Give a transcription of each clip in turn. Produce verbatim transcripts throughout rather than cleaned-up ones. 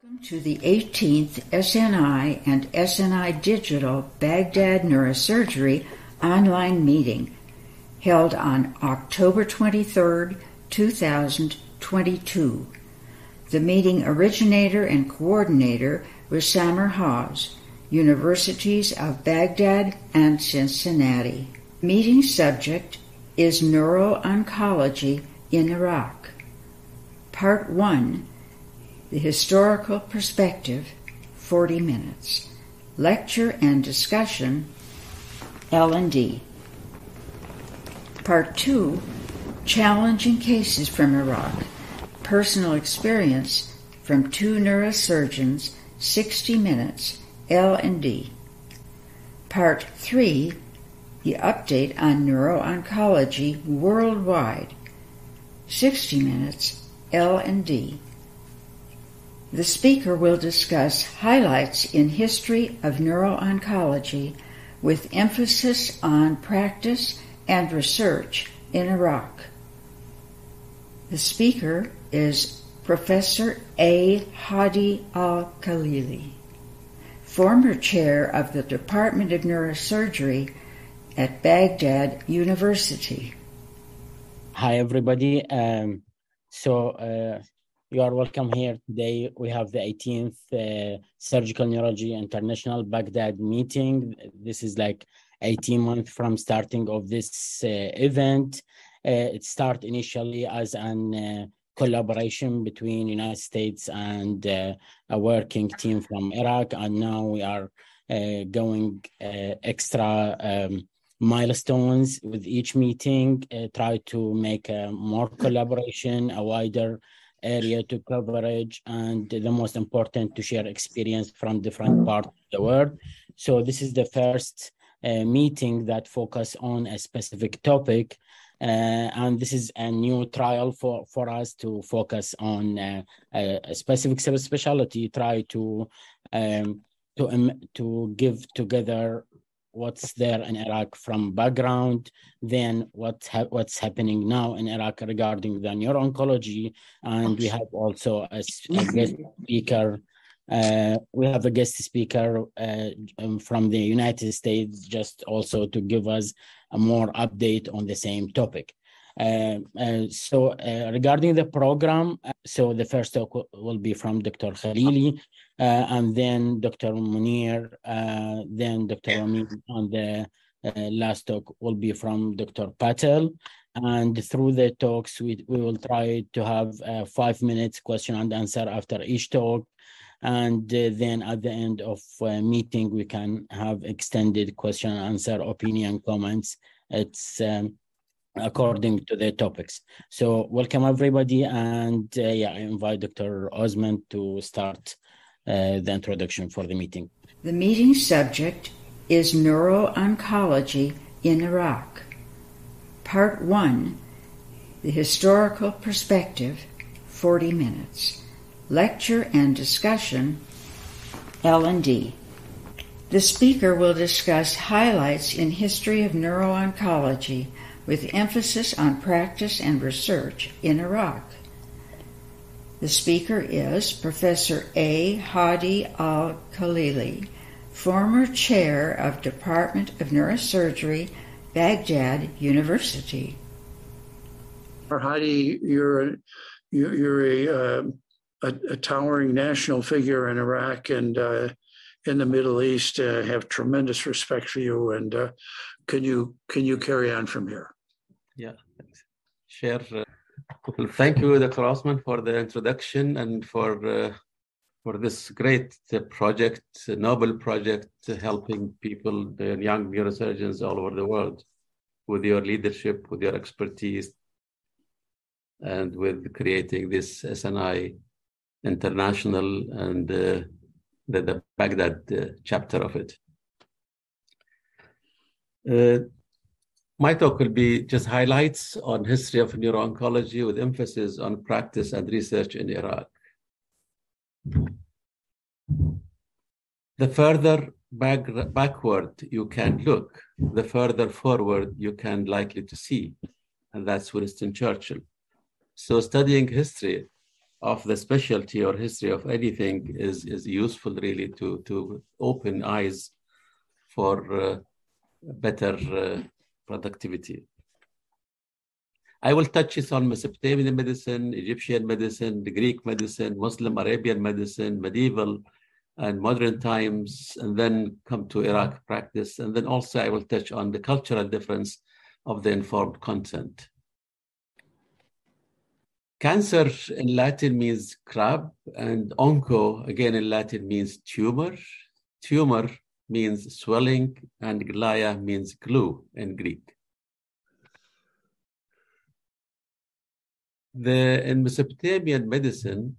Welcome to the eighteenth S N I and S N I Digital Baghdad Neurosurgery online meeting held on October twenty-third, two thousand twenty-two. The meeting originator and coordinator was Samer Hawes, Universities of Baghdad and Cincinnati. Meeting subject is Neuro-Oncology in Iraq. Part one, The Historical Perspective, forty minutes. Lecture and discussion, L and D. Part two, Challenging Cases from Iraq. Personal experience from two neurosurgeons, sixty minutes, L and D. Part three, The Update on Neuro-Oncology Worldwide, sixty minutes, L and D. The speaker will discuss highlights in history of neuro-oncology with emphasis on practice and research in Iraq. The speaker is Professor A. Hadi Al-Khalili, former chair of the Department of Neurosurgery at Baghdad University. Hi, everybody. Um, so, uh, You are welcome here today. We have the eighteenth uh, Surgical Neurology International Baghdad meeting. This is like eighteen months from starting of this uh, event. Uh, it started initially as an uh, collaboration between United States and uh, a working team from Iraq, and now we are uh, going uh, extra um, milestones with each meeting, uh, try to make uh, more collaboration, a wider area to coverage, and the most important, to share experience from different parts of the world. So this is the first uh, meeting that focus on a specific topic, uh, and this is a new trial for, for us to focus on uh, a, a specific subspecialty, try to um, to um, to give together what's there in Iraq from background, then what's, ha- what's happening now in Iraq regarding the neuro-oncology. And we have also a, a guest speaker. Uh, we have a guest speaker uh, um, from the United States, just also to give us a more update on the same topic. Uh, uh, so uh, regarding the program, uh, so the first talk will be from Doctor Khalili, uh, and then Doctor Munir, uh, then Doctor Amin, and the uh, last talk will be from Doctor Patel. And through the talks, we, we will try to have uh, five minutes question and answer after each talk. And uh, then at the end of uh, meeting, we can have extended question and answer, opinion, comments. It's um, according to the topics. So welcome everybody, and uh, yeah, I invite Doctor Osman to start uh, the introduction for the meeting. The meeting subject is Neuro-Oncology in Iraq. Part one, The Historical Perspective, forty minutes. Lecture and discussion, L and D. The speaker will discuss highlights in history of neuro-oncology with emphasis on practice and research in Iraq. The speaker is Professor A. Hadi Al-Khalili, former chair of Department of Neurosurgery, Baghdad University. Hadi, you're a, you're a, uh, a, a towering national figure in Iraq and uh, in the Middle East. Uh, have tremendous respect for you, and uh, can you can you carry on from here? Yeah, thanks. Share. Uh, well, thank you, Doctor Osman, for the introduction and for uh, for this great uh, project, uh, noble project, uh, helping people, uh, young neurosurgeons all over the world, with your leadership, with your expertise, and with creating this S N I International and uh, the, the Baghdad uh, chapter of it. Uh, My talk will be just highlights on history of neuro-oncology with emphasis on practice and research in Iraq. The further back, backward you can look, the further forward you can likely to see. And that's Winston Churchill. So studying history of the specialty or history of anything is, is useful really to, to open eyes for uh, better uh, productivity. I will touch on Mesopotamian medicine, Egyptian medicine, the Greek medicine, Muslim Arabian medicine, medieval and modern times, and then come to Iraq practice. And then also I will touch on the cultural difference of the informed content. Cancer in Latin means crab, and onco, again in Latin, means tumor. Tumor means swelling, and glia means glue in Greek. The, in Mesopotamian medicine,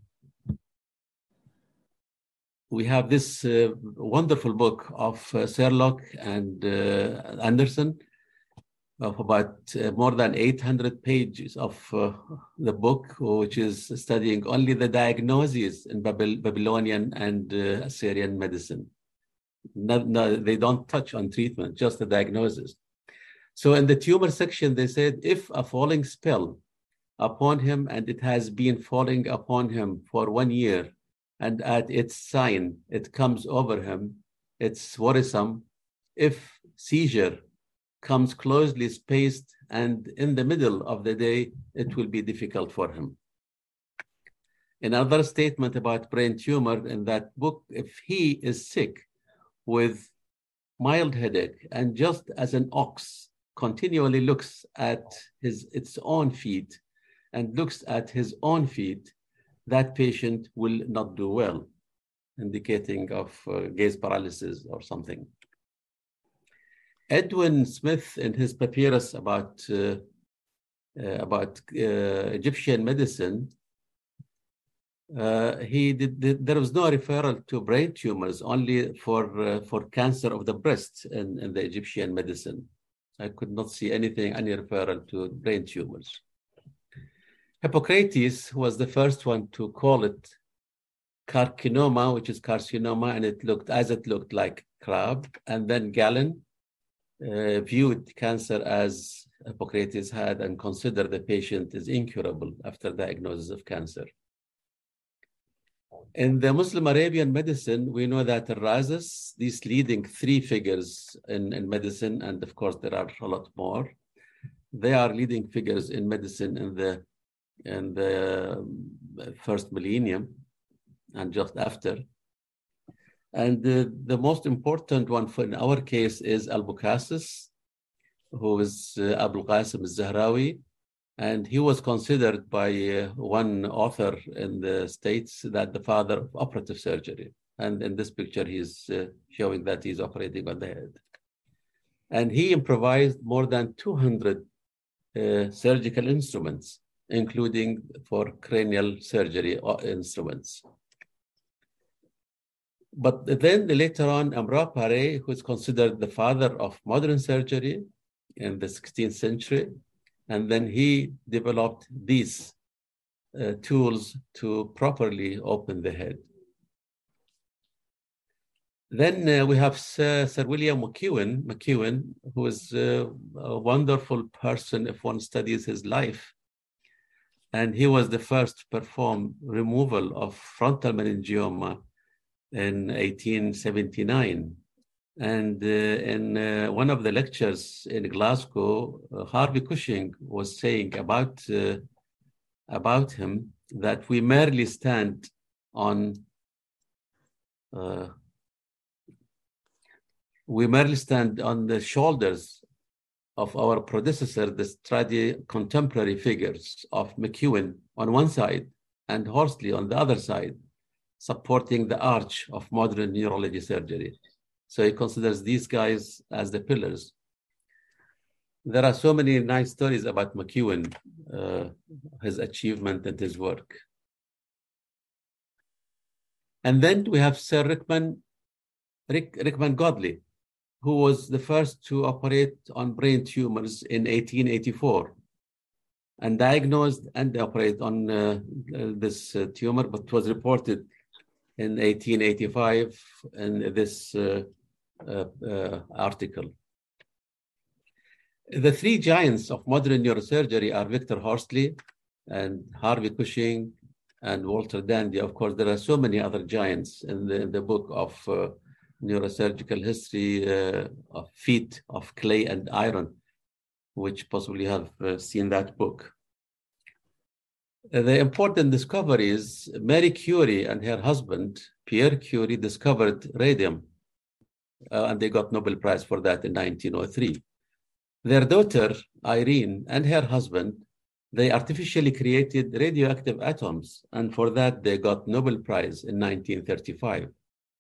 we have this uh, wonderful book of uh, Serlock and uh, Anderson of about uh, more than eight hundred pages of uh, the book, which is studying only the diagnoses in Babyl Babylonian and uh, Assyrian medicine. No, no, they don't touch on treatment, just the diagnosis. So in the tumor section, they said, if a falling spell upon him, and it has been falling upon him for one year, and at its sign, it comes over him, it's worrisome. If seizure comes closely spaced and in the middle of the day, it will be difficult for him. Another statement about brain tumor in that book, if he is sick with mild headache, and just as an ox continually looks at his its own feet and looks at his own feet, that patient will not do well, indicating of uh, gaze paralysis or something. Edwin Smith, in his papyrus about, uh, uh, about uh, Egyptian medicine, uh, he did, did, there was no referral to brain tumors, only for, uh, for cancer of the breast in, in the Egyptian medicine. I could not see anything, any referral to brain tumors. Hippocrates was the first one to call it carcinoma, which is carcinoma, and it looked as it looked like crab. And then Galen uh, viewed cancer as Hippocrates had and considered the patient is incurable after diagnosis of cancer. In the Muslim Arabian medicine, we know that Al-Razis, these leading three figures in, in medicine, and of course there are a lot more, they are leading figures in medicine in the in the first millennium and just after. And the, the most important one for in our case is Al-Bukhasis, who is uh, Abul Qasim al-Zahrawi. And he was considered by uh, one author in the States that the father of operative surgery. And in this picture, he's uh, showing that he's operating on the head. And he improvised more than two hundred uh, surgical instruments, including for cranial surgery instruments. But then later on, Amra Pare, who is considered the father of modern surgery in the sixteenth century, and then he developed these uh, tools to properly open the head. Then uh, we have Sir, Sir William McEwen, McEwen, who is uh, a wonderful person if one studies his life. And he was the first to perform removal of frontal meningioma in eighteen seventy-nine. And uh, in uh, one of the lectures in Glasgow, uh, Harvey Cushing was saying about, uh, about him that we merely stand on uh, we merely stand on the shoulders of our predecessor, the study contemporary figures of McEwen on one side and Horsley on the other side, supporting the arch of modern neurology surgery. So he considers these guys as the pillars. There are so many nice stories about McEwen, uh, his achievement and his work. And then we have Sir Rickman, Rick, Rickman Godley, who was the first to operate on brain tumors in eighteen eighty-four and diagnosed and operate on uh, this uh, tumor, but was reported in eighteen eighty-five in this uh, uh, uh, article. The three giants of modern neurosurgery are Victor Horsley and Harvey Cushing and Walter Dandy. Of course, there are so many other giants in the, in the book of uh, neurosurgical history uh, of feet of clay and iron, which possibly have uh, seen that book. Uh, the important discovery is Marie Curie and her husband, Pierre Curie, discovered radium, uh, and they got Nobel Prize for that in nineteen oh three. Their daughter, Irene, and her husband, they artificially created radioactive atoms, and for that they got Nobel Prize in nineteen thirty-five.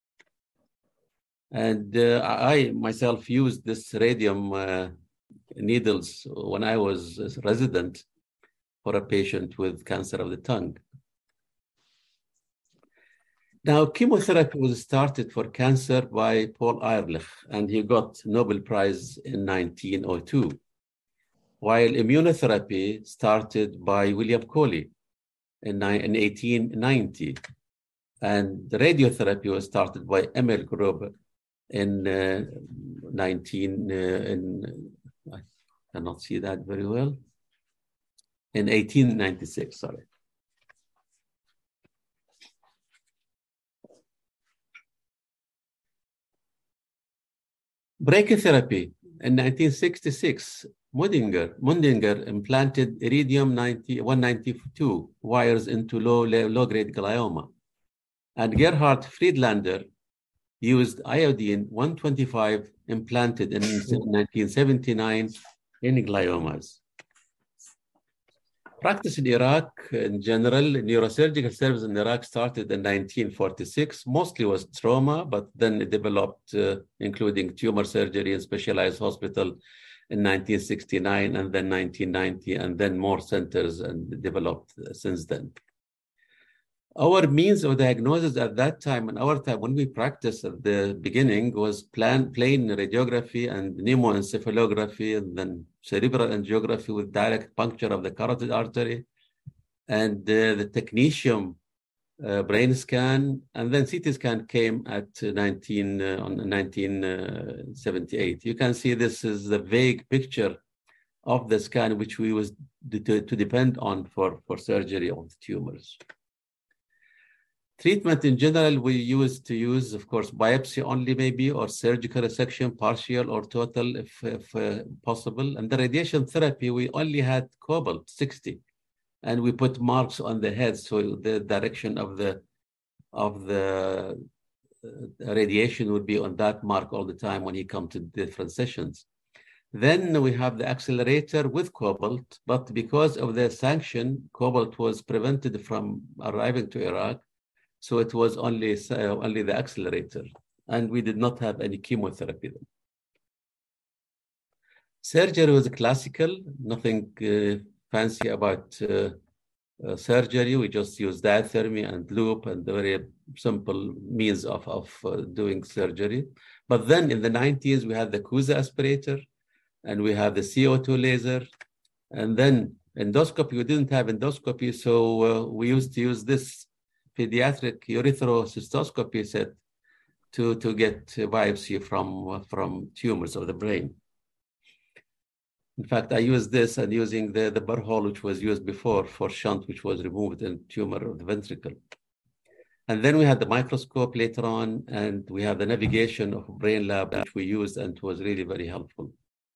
And uh, I myself used this radium uh, needles when I was a resident for a patient with cancer of the tongue. Now, chemotherapy was started for cancer by Paul Ehrlich, and he got Nobel Prize in nineteen oh two, while immunotherapy started by William Coley in, in eighteen ninety, and radiotherapy was started by Emil Gruber in uh, nineteen, uh, in, I cannot see that very well, in eighteen ninety-six, sorry. Brachytherapy. In nineteen sixty-six, Mundinger, Mundinger implanted iridium one ninety-two wires into low, low-grade glioma. And Gerhard Friedlander used iodine one twenty-five implanted in nineteen seventy-nine in gliomas. Practice in Iraq, in general, neurosurgical service in Iraq started in nineteen forty-six. Mostly was trauma, but then it developed, uh, including tumor surgery and specialized hospital in nineteen sixty-nine, and then nineteen ninety, and then more centers and developed uh, since then. Our means of diagnosis at that time, and our time when we practiced at the beginning, was plan, plain radiography and pneumoencephalography, and then cerebral angiography with direct puncture of the carotid artery, and uh, the technetium uh, brain scan, and then C T scan came at nineteen, uh, on nineteen seventy-eight. You can see this is the vague picture of the scan, which we was to, to depend on for, for surgery of the tumors. Treatment in general, we used to use, of course, biopsy only maybe, or surgical resection, partial or total if, if uh, possible. And the radiation therapy, we only had cobalt sixty, and we put marks on the head, so the direction of the of the uh, radiation would be on that mark all the time when he come to different sessions. Then we have the accelerator with cobalt, but because of the sanction, cobalt was prevented from arriving to Iraq. So it was only, uh, only the accelerator, and we did not have any chemotherapy then. Surgery was classical, nothing uh, fancy about uh, uh, surgery. We just used diathermy and loop and very simple means of, of uh, doing surgery. But then in the nineties, we had the Cusa aspirator, and we have the C O two laser, and then endoscopy. We didn't have endoscopy, so uh, we used to use this pediatric erythrocystoscopy set to, to get biopsy from, from tumors of the brain. In fact, I used this and using the, the burr hole, which was used before for shunt, which was removed in tumor of the ventricle. And then we had the microscope later on, and we have the navigation of brain lab, which we used, and it was really very helpful.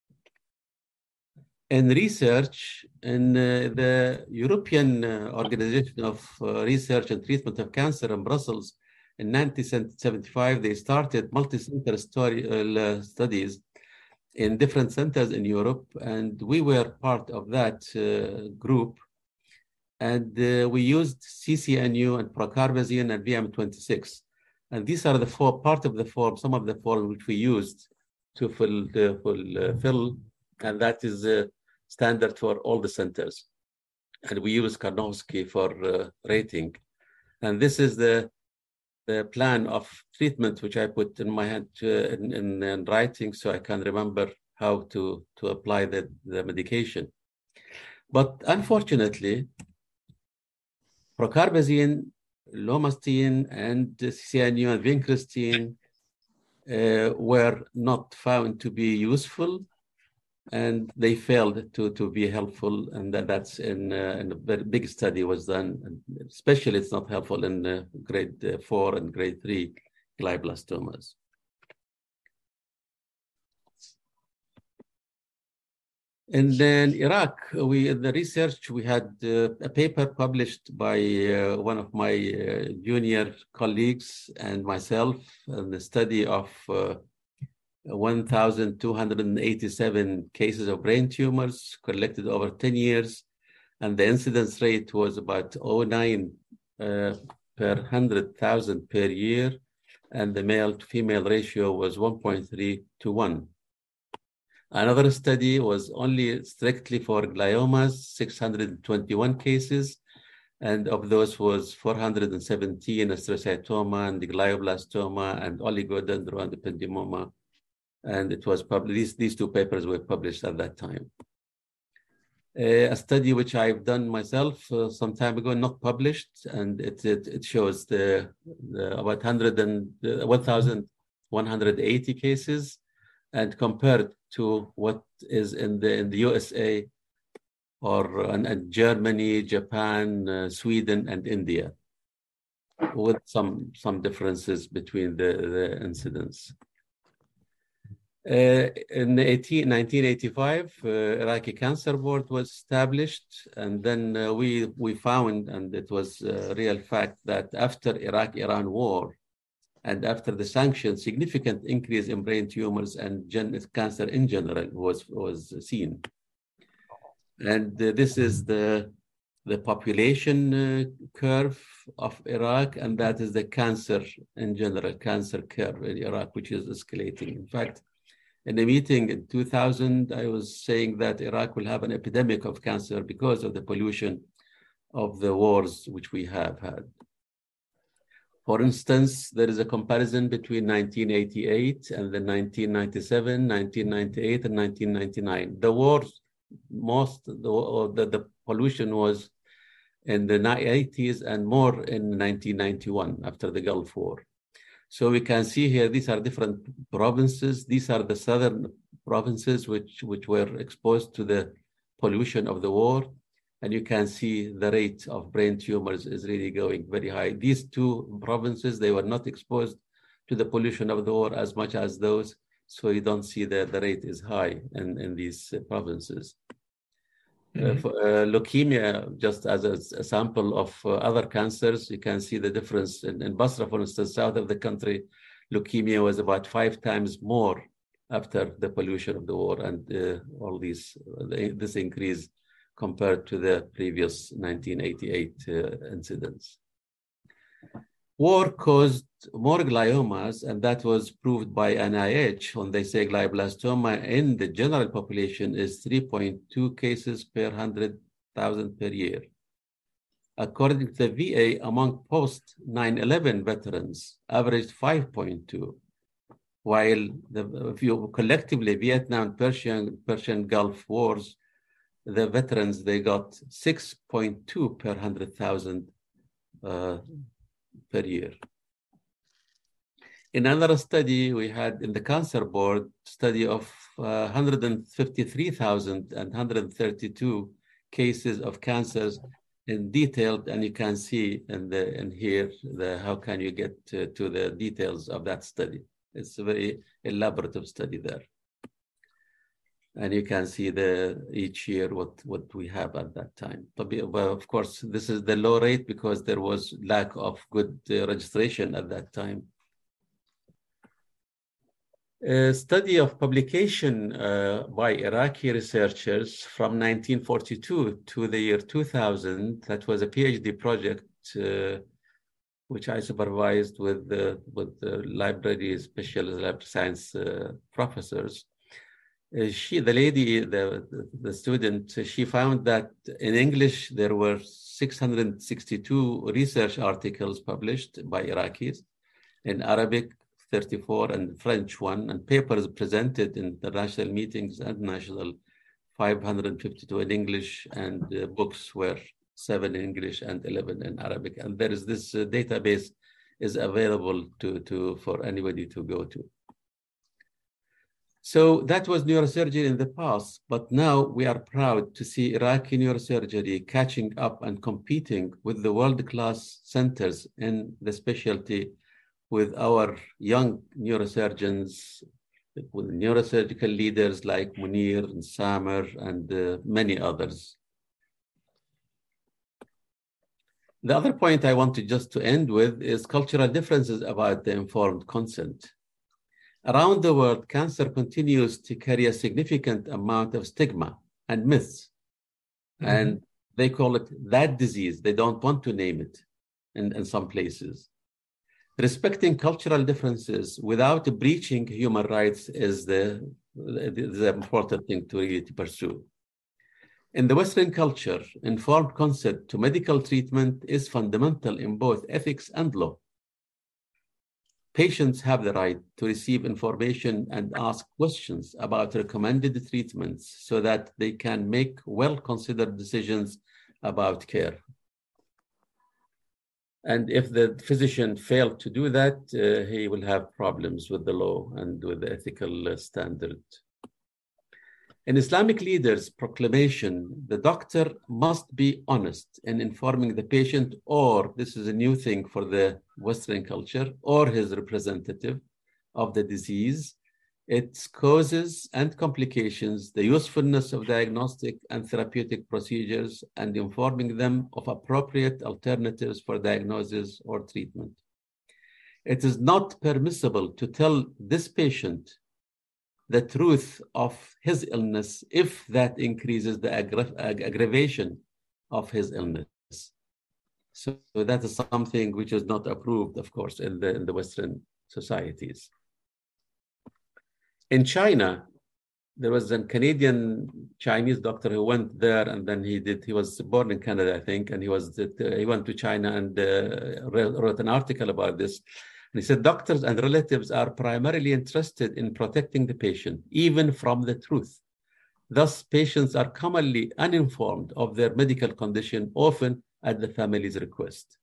In research, in uh, the European uh, Organization of uh, Research and Treatment of Cancer in Brussels, in nineteen seventy-five, they started multi-center story, uh, studies in different centers in Europe, and we were part of that uh, group. And uh, we used C C N U and procarbazine and V M twenty-six. And these are the four, part of the form, some of the form which we used to fill, uh, fill, uh, fill and that is uh, standard for all the centers. And we use Karnowski for uh, rating. And this is the, the plan of treatment, which I put in my hand uh, in, in, in writing, so I can remember how to, to apply the, the medication. But unfortunately, procarbazine, lomustine, and C C N U and vincristine uh, were not found to be useful and they failed to, to be helpful. And that, that's in, uh, in a very big study was done. And especially it's not helpful in uh, grade uh, four and grade three glioblastomas. And then Iraq, we in the research, we had uh, a paper published by uh, one of my uh, junior colleagues and myself on the study of uh, one thousand two hundred eighty-seven cases of brain tumors collected over ten years. And the incidence rate was about zero point nine uh, per one hundred thousand per year. And the male to female ratio was one point three to one. Another study was only strictly for gliomas, six hundred twenty-one cases, and of those was four hundred seventeen astrocytoma and glioblastoma and oligodendron ependymoma. And it was published, these, these two papers were published at that time. Uh, a study which I've done myself uh, some time ago, not published, and it, it, it shows the, the about one hundred and, uh, one thousand one hundred eighty cases, and compared to what is in the in the U S A or uh, and Germany, Japan, uh, Sweden, and India, with some some differences between the, the incidents. Uh, in nineteen eighty-five, uh, Iraqi Cancer Board was established, and then uh, we we found, and it was a real fact, that after Iraq-Iran war, and after the sanctions, significant increase in brain tumors and gen cancer in general was, was seen. And uh, this is the, the population uh, curve of Iraq, and that is the cancer in general, cancer curve in Iraq, which is escalating. In fact, in a meeting in two thousand, I was saying that Iraq will have an epidemic of cancer because of the pollution of the wars which we have had. For instance, there is a comparison between nineteen eighty-eight and then nineteen ninety-seven, nineteen ninety-eight, and nineteen ninety-nine. The wars, most the, the, the pollution was in the eighties and more in nineteen ninety-one after the Gulf War. So we can see here, these are different provinces. These are the southern provinces which, which were exposed to the pollution of the war. And you can see the rate of brain tumors is really going very high. These two provinces, they were not exposed to the pollution of the war as much as those. So you don't see that the rate is high in, in these uh, provinces. Mm-hmm. uh, for, uh, leukemia, just as a, a sample of uh, other cancers, you can see the difference. In, in Basra, for instance, south of the country, leukemia was about five times more after the pollution of the war, and uh, all these, uh, this increase compared to the previous nineteen eighty-eight uh, incidents. War caused more gliomas, and that was proved by N I H when they say glioblastoma in the general population is three point two cases per one hundred thousand per year. According to the V A, among post nine eleven veterans, averaged five point two, while the, if you collectively Vietnam, Persian, Persian Gulf Wars, the veterans, they got six point two per one hundred thousand uh, per year. In another study, we had in the Cancer Board study of uh, one hundred fifty-three thousand and one hundred thirty-two cases of cancers in detail, and you can see in the in here the how can you get to, to the details of that study. It's a very elaborative study there. And you can see the each year what, what we have at that time. But well, of course, this is the low rate because there was lack of good uh, registration at that time. A study of publication uh, by Iraqi researchers from nineteen forty-two to the year two thousand, that was a PhD project uh, which I supervised with the, with the library, special library science uh, professors. Uh, she, the lady, the, the, the student, she found that in English, there were six hundred sixty-two research articles published by Iraqis, in Arabic, thirty-four, and French one, and papers presented in international meetings and national, five hundred fifty-two in English, and uh, books were seven in English and eleven in Arabic. And there is this uh, database is available to, to, for anybody to go to. So that was neurosurgery in the past, but now we are proud to see Iraqi neurosurgery catching up and competing with the world-class centers in the specialty with our young neurosurgeons, with neurosurgical leaders like Munir and Samer and uh, many others. The other point I wanted just to end with is cultural differences about the informed consent. Around the world, cancer continues to carry a significant amount of stigma and myths. Mm-hmm. And they call it that disease. They don't want to name it in, in some places. Respecting cultural differences without breaching human rights is the, the, the important thing to really to pursue. In the Western culture, informed consent to medical treatment is fundamental in both ethics and law. Patients have the right to receive information and ask questions about recommended treatments so that they can make well-considered decisions about care. And if the physician failed to do that, uh, he will have problems with the law and with the ethical uh, standard. In Islamic leaders' proclamation, the doctor must be honest in informing the patient, or this is a new thing for the Western culture, or his representative of the disease, its causes and complications, the usefulness of diagnostic and therapeutic procedures, and informing them of appropriate alternatives for diagnosis or treatment. It is not permissible to tell this patient the truth of his illness if that increases the aggra- ag- aggravation of his illness. So, so that is something which is not approved, of course, in the, in the Western societies. In China, there was a Canadian Chinese doctor who went there, and then he did, he was born in Canada, I think, and he was he went to China and uh, wrote an article about this. And he said, doctors and relatives are primarily interested in protecting the patient, even from the truth. Thus, patients are commonly uninformed of their medical condition, often at the family's request.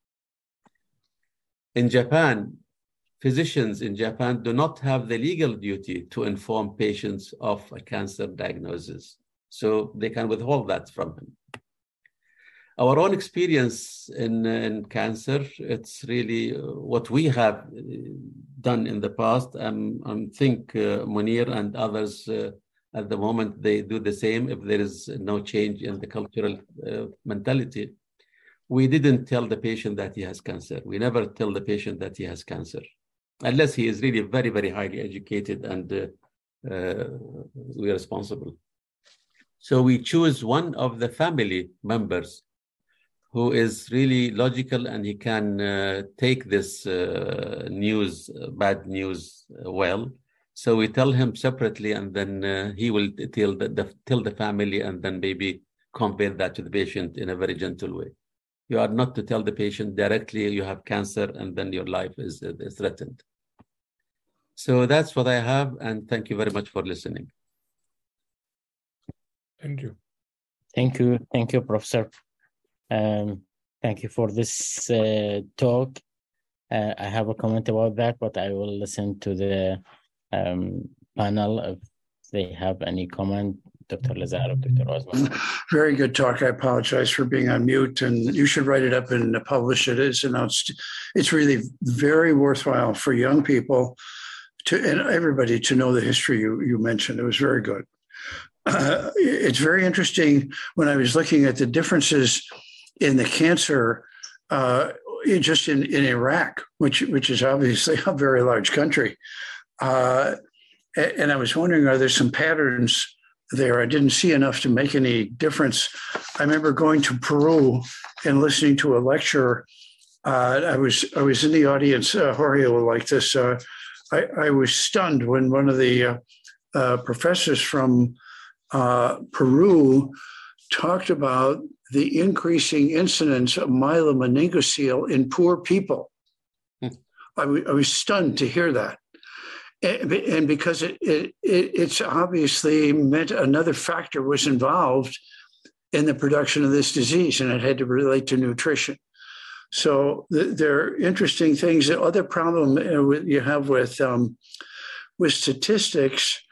In Japan, physicians in Japan do not have the legal duty to inform patients of a cancer diagnosis, so they can withhold that from him. Our own experience in, in cancer, it's really what we have done in the past. Um, I think uh, Munir and others uh, at the moment, they do the same if there is no change in the cultural uh, mentality. We didn't tell the patient that he has cancer. We never tell the patient that he has cancer, unless he is really very, very highly educated and uh, uh, we are responsible. So we choose one of the family members who is really logical and he can uh, take this uh, news, uh, bad news uh, well. So we tell him separately, and then uh, he will tell the, the, tell the family, and then maybe convey that to the patient in a very gentle way. You are not to tell the patient directly you have cancer and then your life is, uh, is threatened. So that's what I have, and thank you very much for listening. Thank you. Thank you. Thank you, Professor. Um, thank you for this uh, talk. Uh, I have a comment about that, but I will listen to the um, panel if they have any comment. Doctor Lazar, Doctor Osman. Very good talk. I apologize for being on mute, and you should write it up and publish it. It's announced. It's really very worthwhile for young people to and everybody to know the history you, you mentioned. It was very good. Uh, it's very interesting when I was looking at the differences in the cancer uh, just in, in Iraq, which which is obviously a very large country. Uh, and I was wondering, are there some patterns there? I didn't see enough to make any difference. I remember going to Peru and listening to a lecture. Uh, I was I was in the audience. Uh, Jorge will like this. Uh, I, I was stunned when one of the uh, uh, professors from uh, Peru talked about the increasing incidence of myelomeningocele in poor people. Hmm. I, w- I was stunned to hear that. And, and because it, it, it it's obviously meant another factor was involved in the production of this disease, and it had to relate to nutrition. So th- there are interesting things. The other problem you have with um, with statistics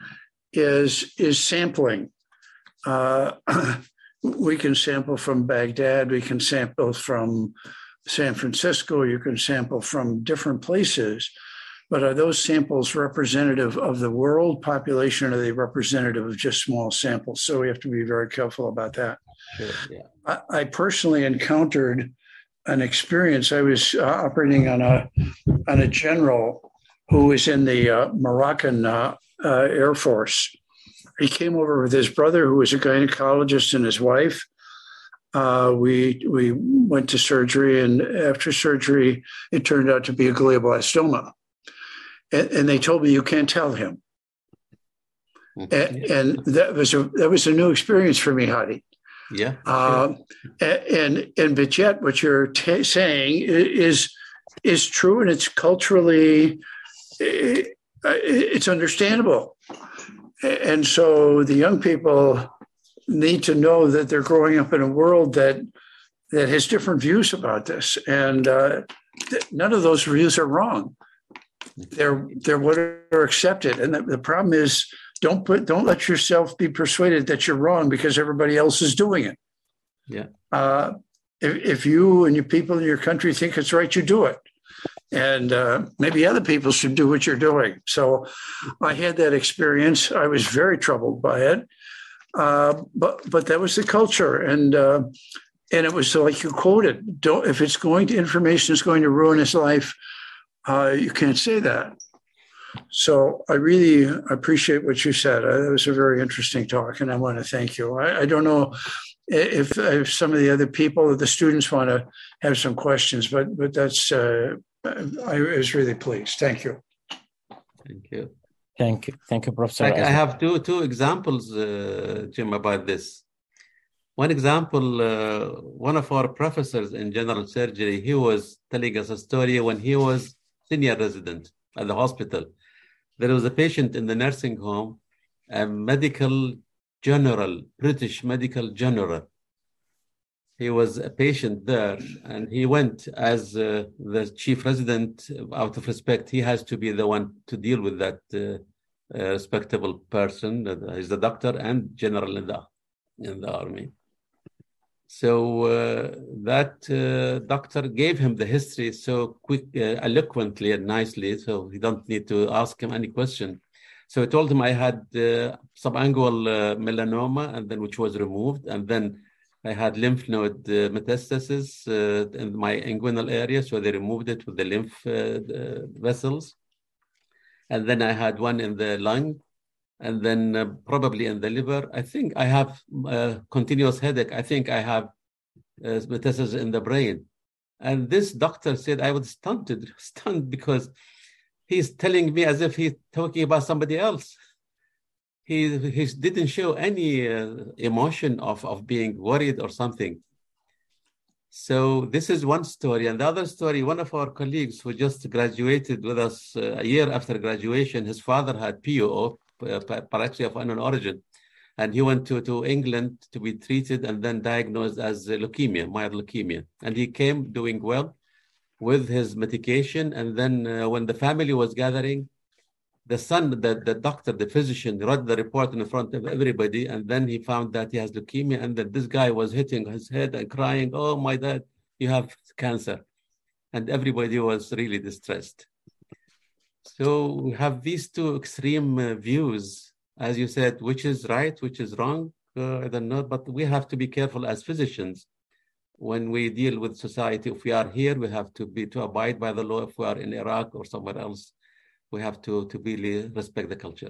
is, is sampling. Uh, we can sample from Baghdad, we can sample from San Francisco, you can sample from different places, but are those samples representative of the world population, or are they representative of just small samples? So we have to be very careful about that. Sure, yeah. I, I personally encountered an experience. I was uh, operating on a on a general who was in the uh, Moroccan uh, uh, Air Force. He came over with his brother, who was a gynecologist, and his wife. Uh, we we went to surgery, and after surgery, it turned out to be a glioblastoma. And, and they told me, you can't tell him. And, and that was a that was a new experience for me, Hadi. Yeah. Uh, and and but yet, what you're t- saying is is true, and it's culturally it, it's understandable. And so the young people need to know that they're growing up in a world that that has different views about this, and uh, th- none of those views are wrong. They're they're what are accepted, and the, the problem is don't put don't let yourself be persuaded that you're wrong because everybody else is doing it. Yeah. Uh, if, if you and your people in your country think it's right, you do it. And uh, maybe other people should do what you're doing. So I had that experience. I was very troubled by it. Uh, but but that was the culture. And uh, and it was like you quoted, don't, if it's going to, information is going to ruin his life, uh, you can't say that. So I really appreciate what you said. Uh, it was a very interesting talk, and I want to thank you. I, I don't know if, if some of the other people or the students want to have some questions, but but that's, uh, I was really pleased. Thank you. Thank you. Thank you. Thank you, Professor. I, I have two two examples, uh, Jim, about this. One example, uh, one of our professors in general surgery, he was telling us a story when he was senior resident at the hospital. There was a patient in the nursing home, a medical general, British medical general. He was a patient there, and he went as uh, the chief resident. Out of respect, he has to be the one to deal with that uh, uh, respectable person. He's the doctor and general in the, in the army. So uh, that uh, doctor gave him the history so quick, uh, eloquently and nicely, so he don't need to ask him any question. So I told him I had uh, subungual uh, melanoma, and then which was removed, and then I had lymph node uh, metastasis uh, in my inguinal area, so they removed it with the lymph uh, the vessels. And then I had one in the lung, and then uh, probably in the liver. I think I have uh, continuous headache. I think I have uh, metastasis in the brain. And this doctor said I was stunned, stunned because he's telling me as if he's talking about somebody else. He, he didn't show any uh, emotion of, of being worried or something. So this is one story. And the other story, one of our colleagues who just graduated with us uh, a year after graduation, his father had P O O, Uh, paralysis of unknown origin, and he went to, to England to be treated and then diagnosed as uh, leukemia, mild leukemia. And he came doing well with his medication. And then uh, when the family was gathering, the son, the, the doctor, the physician, read the report in front of everybody, and then he found that he has leukemia, and that this guy was hitting his head and crying, "Oh, my dad, you have cancer." And everybody was really distressed. So we have these two extreme uh, views, as you said, which is right, which is wrong, uh, I don't know, but we have to be careful as physicians when we deal with society. If we are here, we have to be to abide by the law. If we are in Iraq or somewhere else, we have to, to really respect the culture.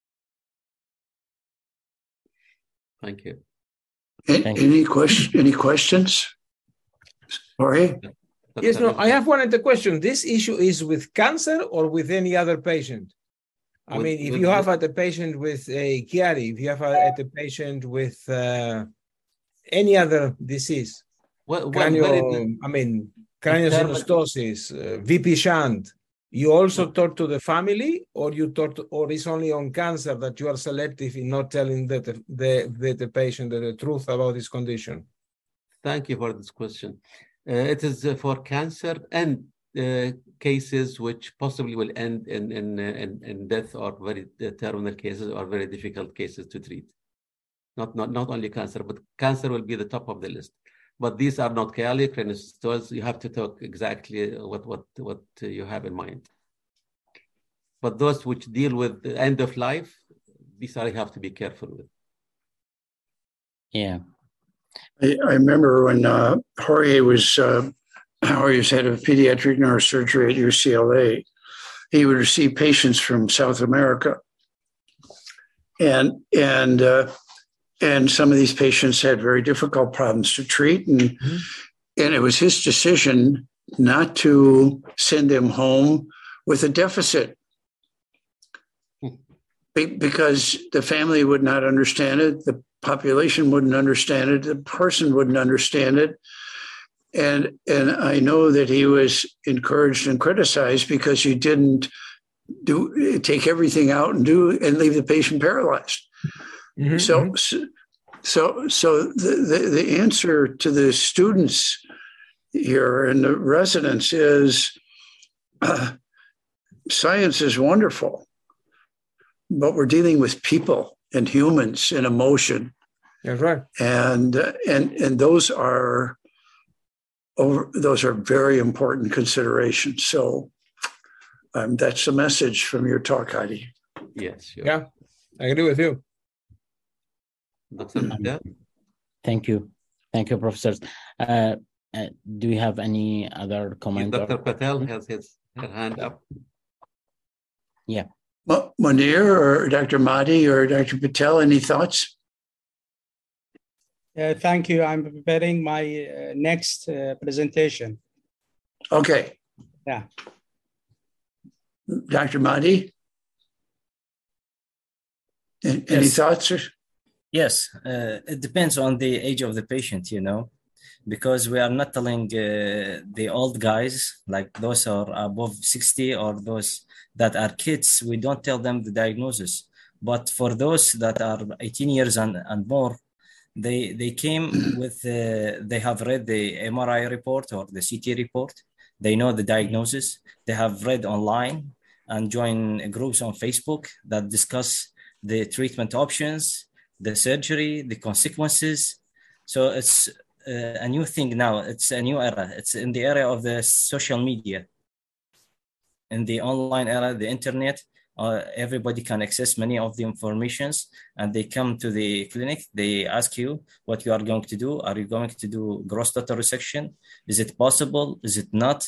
Thank you. Any, Thank you. any, question, any questions? Sorry? Yes, no, I have one other question. This issue is with cancer or with any other patient? I With- mean, if with- you have had a patient with a Chiari, if you have had a patient with uh, any other disease, Well, well, cranial, very- I mean, craniosynostosis, uh, V P shunt, you also talk to the family, or you talk, to, or it's only on cancer that you are selective in not telling the the the, the patient the, the truth about his condition? Thank you for this question. Uh, it is uh, for cancer and uh, cases which possibly will end in, in, in, in death, or very uh, terminal cases, or very difficult cases to treat. Not, not, not only cancer, but cancer will be the top of the list. But these are not Kylee craniosystosis. You have to talk exactly what, what, what you have in mind. But those which deal with the end of life, these are you have to be careful with. Yeah. I, I remember when uh, Jorge was uh, Jorge was head of pediatric neurosurgery at U C L A. He would receive patients from South America, and and uh, and some of these patients had very difficult problems to treat, and mm-hmm. and it was his decision not to send them home with a deficit, Be- because the family would not understand it, the population wouldn't understand it, the person wouldn't understand it. And and I know that he was encouraged and criticized because you didn't do take everything out and do and leave the patient paralyzed. Mm-hmm, so, mm-hmm. so so the, the the answer to the students here and the residents is uh, science is wonderful, but we're dealing with people and humans and emotion. That's right. And uh, and and those are over. Those are very important considerations. So um, that's the message from your talk, Heidi. Yes. Sure. Yeah, I agree with you. Doctor Patel? Thank you, thank you, professors. Uh, uh, do you have any other comment? Doctor Or... Patel has his her hand up. Yeah. Munir or Doctor Mahdi or Doctor Patel, any thoughts? Uh, thank you. I'm preparing my uh, next uh, presentation. Okay. Yeah. Doctor Mahdi? Any yes. thoughts? Yes. Uh, it depends on the age of the patient, you know, because we are not telling uh, the old guys, like those are above sixty or those that are kids, we don't tell them the diagnosis. But for those that are eighteen years and, and more, they they came with, uh, they have read the M R I report or the C T report. They know the diagnosis. They have read online and join groups on Facebook that discuss the treatment options, the surgery, the consequences. So it's uh, a new thing now. It's a new era. It's in the area of the social media. In the online era, the internet, uh, everybody can access many of the informations, and they come to the clinic. They ask you what you are going to do. Are you going to do gross total resection? Is it possible? Is it not?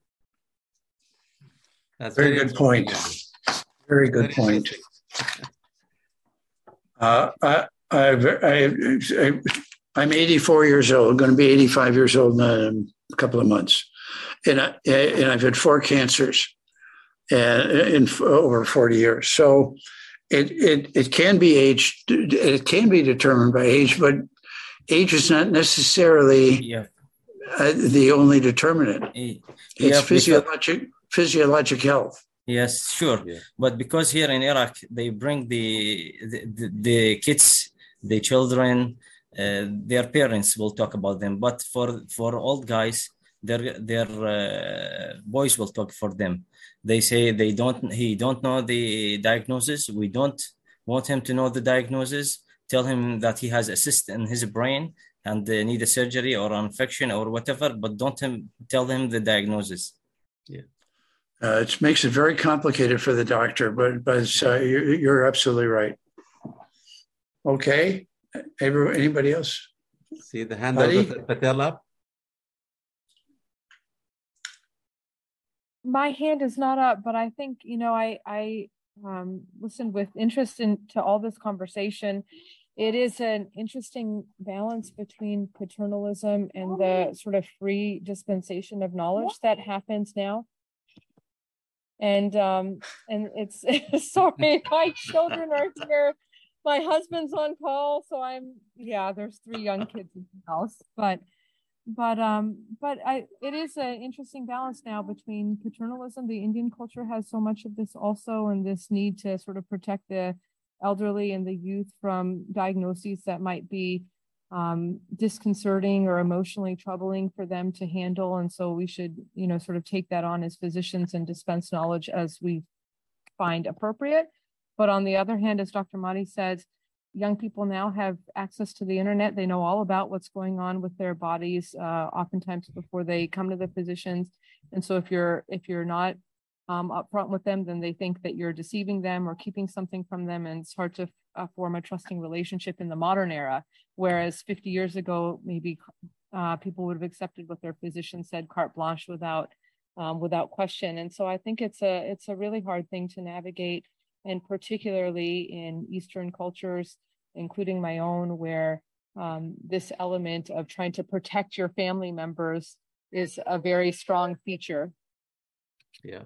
That's very, very good point. Very good very point. Uh, I, I, I, I'm eighty-four years old. I'm going to be eighty-five years old in a couple of months, and I, and I've had four cancers. And in over forty years. So it, it it can be age, it can be determined by age, but age is not necessarily yeah. uh, the only determinant. Yeah, it's physiologic because, physiologic health. Yes, sure. Yeah. But because here in Iraq, they bring the the, the, the kids, the children, uh, their parents will talk about them. But for, for old guys, their their uh, boys will talk for them. They say they don't. He don't know the diagnosis. We don't want him to know the diagnosis. Tell him that he has a cyst in his brain and they need a surgery or an infection or whatever. But don't him tell him the diagnosis. Yeah, uh, it makes it very complicated for the doctor. But but uh, you're, you're absolutely right. Okay, anybody else? See the hand of Patel up. My hand is not up, but I think, you know, I, I um, listened with interest in, to all this conversation. It is an interesting balance between paternalism and the sort of free dispensation of knowledge that happens now. And um, and it's, sorry, my children are here. My husband's on call, so I'm, yeah, there's three young kids in the house, but But um, but I, it is an interesting balance now between paternalism. The Indian culture has so much of this also, and this need to sort of protect the elderly and the youth from diagnoses that might be um, disconcerting or emotionally troubling for them to handle. And so we should, you know, sort of take that on as physicians and dispense knowledge as we find appropriate. But on the other hand, as Doctor Mahdi says, young people now have access to the internet. They know all about what's going on with their bodies, uh, oftentimes before they come to the physicians. And so if you're if you're not um, upfront with them, then they think that you're deceiving them or keeping something from them, and it's hard to uh, form a trusting relationship in the modern era. Whereas fifty years ago, maybe uh, people would have accepted what their physician said carte blanche without um, without question. And so I think it's a it's a really hard thing to navigate, and particularly in Eastern cultures, including my own, where um, this element of trying to protect your family members is a very strong feature. Yeah.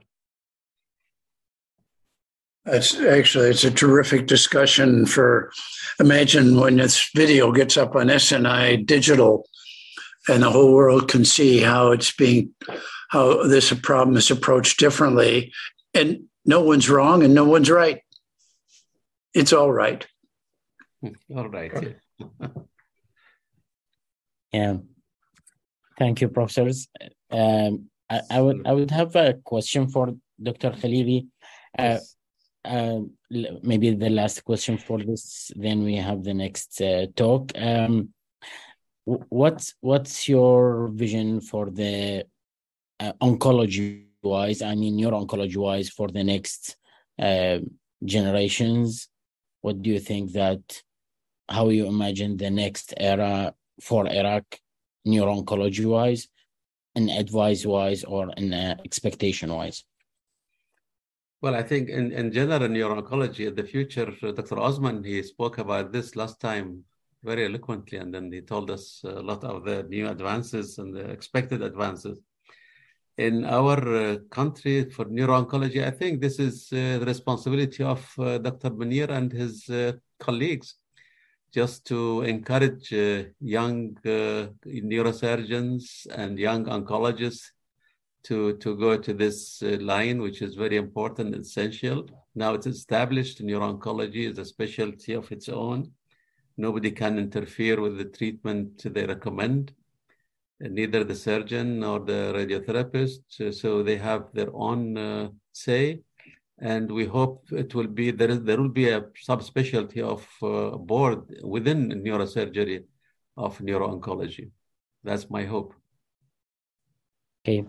It's actually, it's a terrific discussion for, imagine when this video gets up on S N I Digital and the whole world can see how it's being, how this problem is approached differently, and no one's wrong and no one's right. It's all right. All right. Yeah. Yeah. Thank you, professors. Um, I, I would I would have a question for Doctor Khalili. Uh, uh, maybe the last question for this. Then we have the next uh, talk. Um, what's what's your vision for the uh, oncology wise? I mean, neuro-oncology wise for the next uh, generations. What do you think that? How you imagine the next era for Iraq, neuro-oncology wise, and advice wise, or in uh, expectation wise? Well, I think in, in general, neuro-oncology, the future, Doctor Osman, he spoke about this last time very eloquently, and then he told us a lot of the new advances and the expected advances. In our uh, country for neuro-oncology, I think this is uh, the responsibility of uh, Doctor Munir and his uh, colleagues, just to encourage uh, young uh, neurosurgeons and young oncologists to, to go to this uh, line, which is very important and essential. Now it's established, neuro-oncology is a specialty of its own. Nobody can interfere with the treatment they recommend, neither the surgeon nor the radiotherapist. So they have their own uh, say. And we hope it will be, there, is, there will be a subspecialty of uh, board within neurosurgery of neuro-oncology. That's my hope. Okay.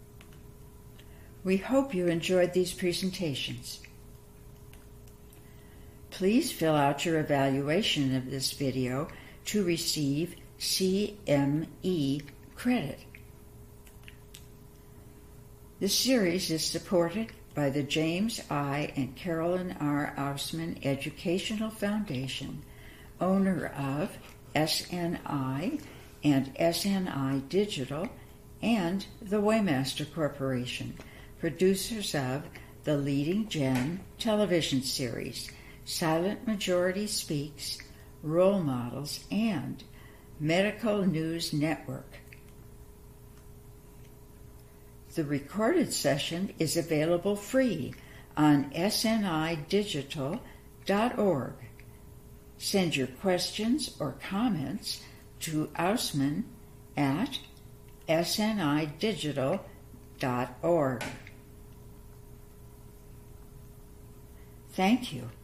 We hope you enjoyed these presentations. Please fill out your evaluation of this video to receive C M E credit. This series is supported by the James I. and Carolyn R. Ausman Educational Foundation, owner of S N I and S N I Digital, and the Waymaster Corporation, producers of the Leading Gen television series, Silent Majority Speaks, Role Models, and Medical News Network. The recorded session is available free on S N I digital dot org. Send your questions or comments to Ausman at S N I digital dot org. Thank you.